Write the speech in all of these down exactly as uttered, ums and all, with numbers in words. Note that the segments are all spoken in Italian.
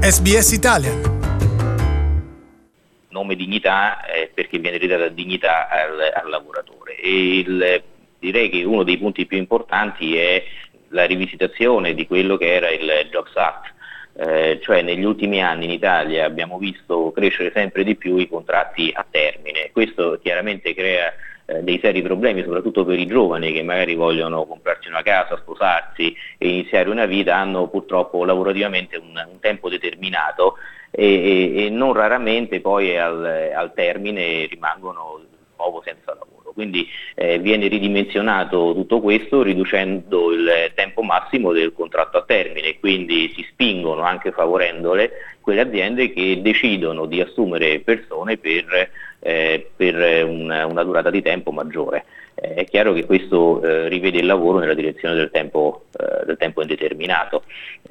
S B S Italian. Nome dignità eh, perché viene ridata dignità al, al lavoratore. E il, direi che uno dei punti più importanti è la rivisitazione di quello che era il Jobs Act. Eh, cioè negli ultimi anni in Italia abbiamo visto crescere sempre di più i contratti a termine. Questo chiaramente crea eh, dei seri problemi, soprattutto per i giovani che magari vogliono comprarsi una casa, sposarsi e iniziare una vita, hanno purtroppo lavorativamente un, un tempo determinato e, e, e non raramente poi al, al termine rimangono di nuovo senza lavoro. Quindi eh, viene ridimensionato tutto questo riducendo il tempo massimo del contratto a termine, quindi si spingono, anche favorendole, quelle aziende che decidono di assumere persone per, eh, per una, una durata di tempo maggiore. Eh, è chiaro che questo eh, rivede il lavoro nella direzione del tempo, eh, del tempo indeterminato,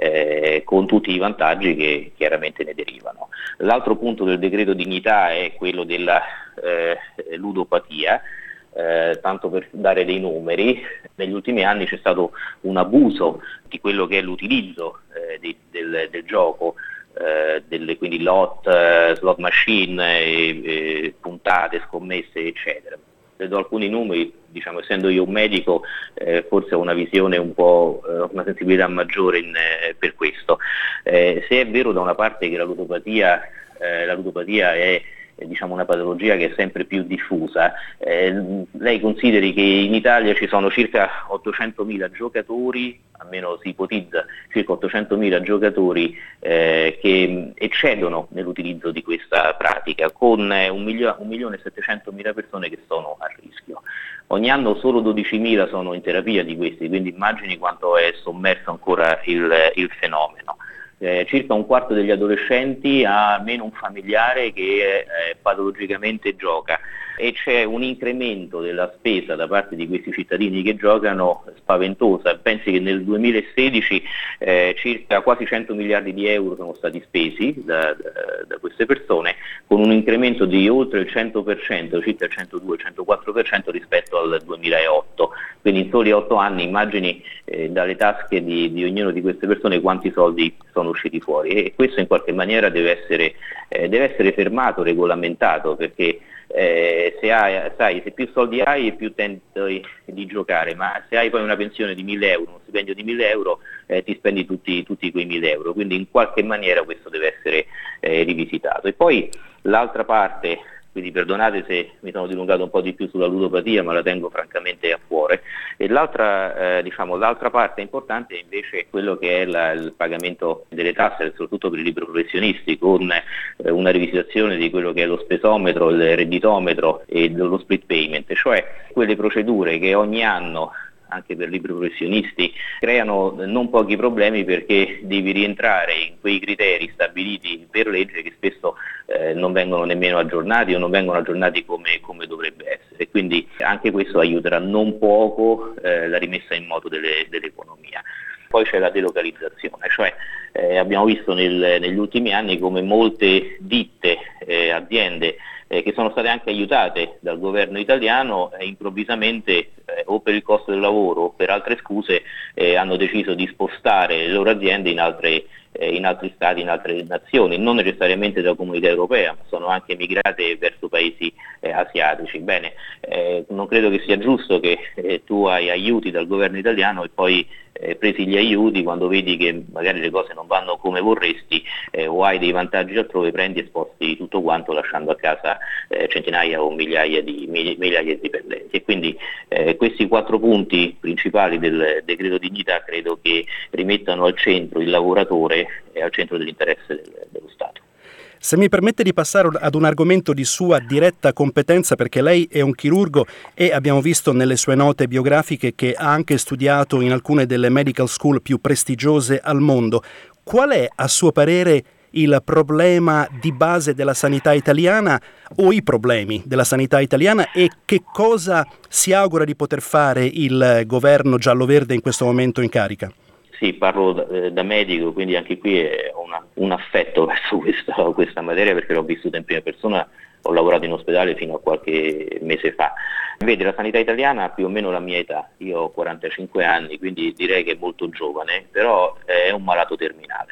eh, con tutti i vantaggi che chiaramente ne derivano. L'altro punto del decreto dignità è quello della eh, ludopatia. Eh, tanto per dare dei numeri, negli ultimi anni c'è stato un abuso di quello che è l'utilizzo eh, di, del, del gioco, eh, delle, quindi lot, eh, slot machine, eh, eh, puntate, scommesse, eccetera. Le do alcuni numeri, diciamo, essendo io un medico, eh, forse ho una visione un po', eh, una sensibilità maggiore in, eh, per questo. Eh, se è vero da una parte che la ludopatia, eh, la ludopatia è diciamo una patologia che è sempre più diffusa, eh, lei consideri che in Italia ci sono circa ottocentomila giocatori, almeno si ipotizza circa ottocentomila giocatori eh, che eccedono nell'utilizzo di questa pratica, con eh, un milione e settecentomila persone che sono a rischio. Ogni anno solo dodicimila sono in terapia di questi, quindi immagini quanto è sommerso ancora il, il fenomeno. Eh, circa un quarto degli adolescenti ha almeno un familiare che eh, patologicamente gioca e c'è un incremento della spesa da parte di questi cittadini che giocano spaventosa. Pensi che nel duemilasedici eh, circa quasi cento miliardi di euro sono stati spesi da, da, da queste persone, con un incremento di oltre il cento per cento, circa il centodue centoquattro per cento rispetto al duemilaotto. Quindi in soli otto anni immagini eh, dalle tasche di, di ognuno di queste persone quanti soldi sono usciti fuori, e questo in qualche maniera deve essere, eh, deve essere fermato, regolamentato, perché eh, se hai, sai, se più soldi hai e più tenti di giocare, ma se hai poi una pensione di mille euro, uno stipendio di mille euro, eh, ti spendi tutti, tutti quei mille euro, quindi in qualche maniera questo deve essere eh, rivisitato. E poi l'altra parte, quindi perdonate se mi sono dilungato un po' di più sulla ludopatia, ma la tengo francamente a cuore. E l'altra, eh, diciamo, l'altra parte importante è invece quello che è la, il pagamento delle tasse, soprattutto per i liberi professionisti, con eh, una rivisitazione di quello che è lo spesometro, il redditometro e lo split payment, cioè quelle procedure che ogni anno, anche per liberi professionisti, creano non pochi problemi, perché devi rientrare in quei criteri stabiliti per legge che spesso eh, non vengono nemmeno aggiornati o non vengono aggiornati come, come dovrebbe essere. Quindi anche questo aiuterà non poco eh, la rimessa in moto delle, dell'economia. Poi c'è la delocalizzazione, cioè eh, abbiamo visto nel, negli ultimi anni come molte ditte, eh, aziende eh, che sono state anche aiutate dal governo italiano eh, improvvisamente eh, o per il costo del lavoro o per altre scuse eh, hanno deciso di spostare le loro aziende in altre eh, in altri stati, in altre nazioni, non necessariamente dalla comunità europea, ma sono anche migrate verso paesi eh, asiatici. Bene, eh, non credo che sia giusto che eh, tu hai aiuti dal governo italiano e poi eh, presi gli aiuti, quando vedi che magari le cose non vanno come vorresti eh, o hai dei vantaggi altrove, prendi e sposti tutto quanto lasciando a casa eh, centinaia o migliaia di, migliaia di dipendenti. E quindi eh, questi quattro punti principali del decreto dignità credo che rimettano al centro il lavoratore e al centro dell'interesse del, dello Stato. Se mi permette di passare ad un argomento di sua diretta competenza, perché lei è un chirurgo e abbiamo visto nelle sue note biografiche che ha anche studiato in alcune delle medical school più prestigiose al mondo. Qual è, a suo parere, il problema di base della sanità italiana o i problemi della sanità italiana, e che cosa si augura di poter fare il governo giallo-verde in questo momento in carica? Sì, parlo da, da medico, quindi anche qui ho una, un affetto verso questa, questa materia, perché l'ho vissuta in prima persona, ho lavorato in ospedale fino a qualche mese fa. Vedi, la sanità italiana ha più o meno la mia età, io ho quarantacinque anni, quindi direi che è molto giovane, però è un malato terminale.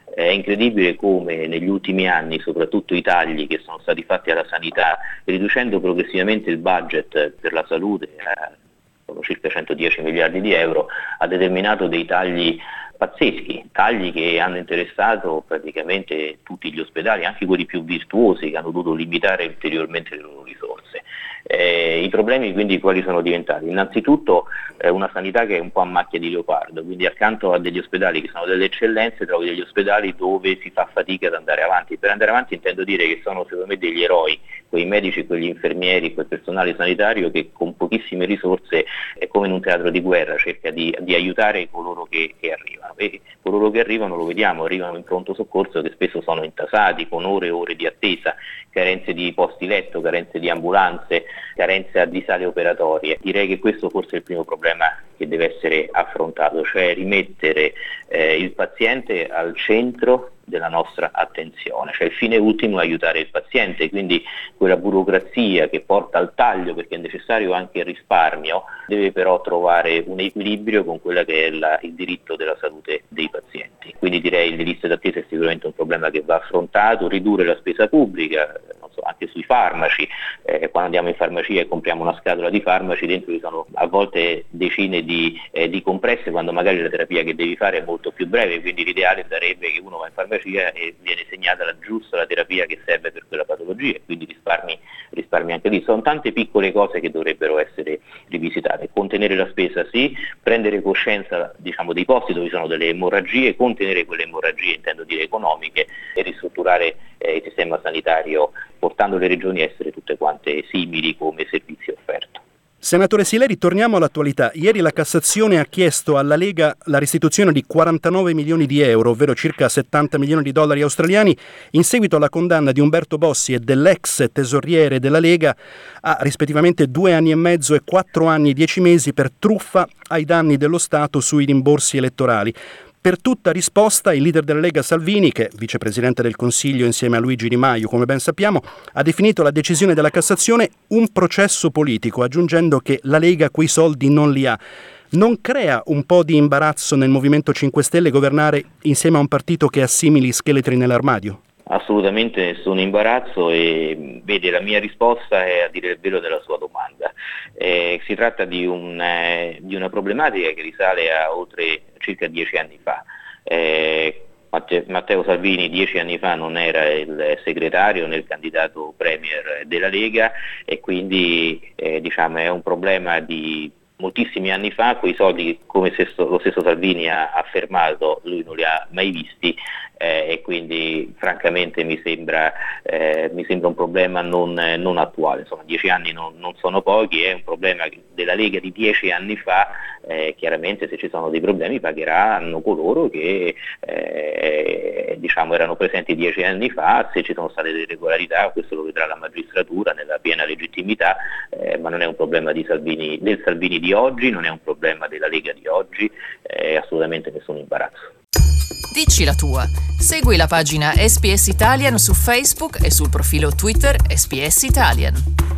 È incredibile come negli ultimi anni, soprattutto i tagli che sono stati fatti alla sanità, riducendo progressivamente il budget per la salute, eh, sono circa centodieci miliardi di euro, ha determinato dei tagli pazzeschi, tagli che hanno interessato praticamente tutti gli ospedali, anche quelli più virtuosi, che hanno dovuto limitare ulteriormente le loro risorse. Eh, I problemi quindi quali sono diventati? Innanzitutto eh, una sanità che è un po' a macchia di leopardo, quindi accanto a degli ospedali che sono delle eccellenze trovi degli ospedali dove si fa fatica ad andare avanti. Per andare avanti intendo dire che sono secondo me degli eroi, quei medici, quegli infermieri, quel personale sanitario che con pochissime risorse, eh, come in un teatro di guerra, cerca di, di aiutare coloro che, che arrivano. E coloro che arrivano, lo vediamo, arrivano in pronto soccorso che spesso sono intasati con ore e ore di attesa, carenze di posti letto, carenze di ambulanze, carenza di sale operatorie. Direi che questo forse è il primo problema che deve essere affrontato, cioè rimettere eh, il paziente al centro della nostra attenzione, cioè il fine ultimo è aiutare il paziente, quindi quella burocrazia che porta al taglio, perché è necessario anche il risparmio, deve però trovare un equilibrio con quella che è la, il diritto della salute dei pazienti. Quindi direi le liste d'attesa è sicuramente un problema che va affrontato, ridurre la spesa pubblica, non so, anche sui farmaci, eh, quando andiamo in farmacia e compriamo una scatola di farmaci, dentro ci sono a volte decine di, eh, di compresse, quando magari la terapia che devi fare è molto più breve, quindi l'ideale sarebbe che uno va in farmacia e viene segnata la giusta la terapia che serve per quella patologia, quindi risparmi, risparmi anche lì. Sono tante piccole cose che dovrebbero essere rivisitate: contenere la spesa sì, prendere coscienza diciamo dei posti dove ci sono delle emorragie, contenere quelle emorragie intendo dire economiche, e ristrutturare eh, il sistema sanitario portando le regioni a essere tutte quante simili come servizio offerto. Senatore Sileri, torniamo all'attualità. Ieri la Cassazione ha chiesto alla Lega la restituzione di quarantanove milioni di euro, ovvero circa settanta milioni di dollari australiani, in seguito alla condanna di Umberto Bossi e dell'ex tesoriere della Lega a rispettivamente due anni e mezzo e quattro anni e dieci mesi per truffa ai danni dello Stato sui rimborsi elettorali. Per tutta risposta, il leader della Lega Salvini, che è vicepresidente del Consiglio insieme a Luigi Di Maio, come ben sappiamo, ha definito la decisione della Cassazione un processo politico, aggiungendo che la Lega quei soldi non li ha. Non crea un po' di imbarazzo nel Movimento cinque Stelle governare insieme a un partito che ha simili scheletri nell'armadio? Assolutamente nessun imbarazzo, e vede, la mia risposta è a dire il vero della sua domanda. Eh, si tratta di, un, eh, di una problematica che risale a oltre circa dieci anni fa. Eh, Matteo Salvini dieci anni fa non era il segretario né il candidato premier della Lega, e quindi eh, diciamo è un problema di moltissimi anni fa. Quei soldi, come stesso, lo stesso Salvini ha affermato, lui non li ha mai visti, eh, e quindi francamente mi sembra, eh, mi sembra un problema non, eh, non attuale. Insomma, dieci anni non, non sono pochi, è un problema della Lega di dieci anni fa. Eh, chiaramente se ci sono dei problemi pagheranno coloro che eh, diciamo erano presenti dieci anni fa. Se ci sono state delle irregolarità, questo lo vedrà la magistratura nella piena legittimità, eh, ma non è un problema di Salvini, del Salvini di oggi, non è un problema della Lega di oggi, è assolutamente nessun imbarazzo. Dici la tua. Segui la pagina S B S Italian su Facebook e sul profilo Twitter S B S Italian.